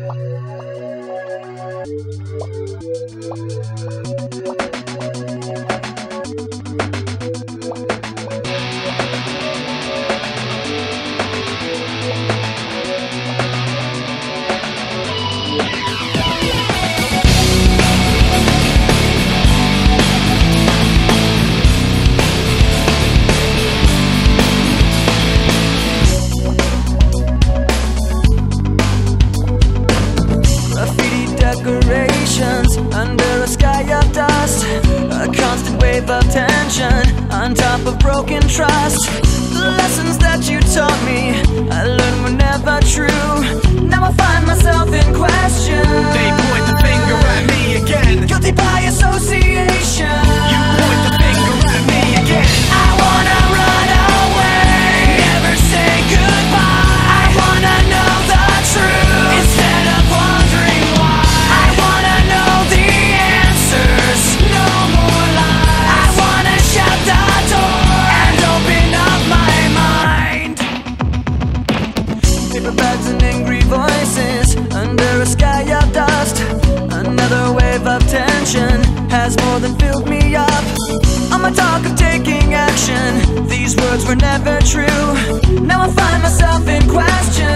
Decorations under a sky of dust, a constant wave of tension on top of broken trust. The lessons that you taught me, I learned were never true. Now I find myself in question. They point the finger at me again. Guilty by association. You point the finger at me again. I wanna run away, never say goodbye. I wanna know the truth instead of wondering why. I wanna know the answers, no more lies. I wanna shut the door and open up my mind. Paper bags and angry voices under a sky of dust. Another wave of tension has more than filled me up. On my talk of taking action, these words were never true. Now I find myself in question.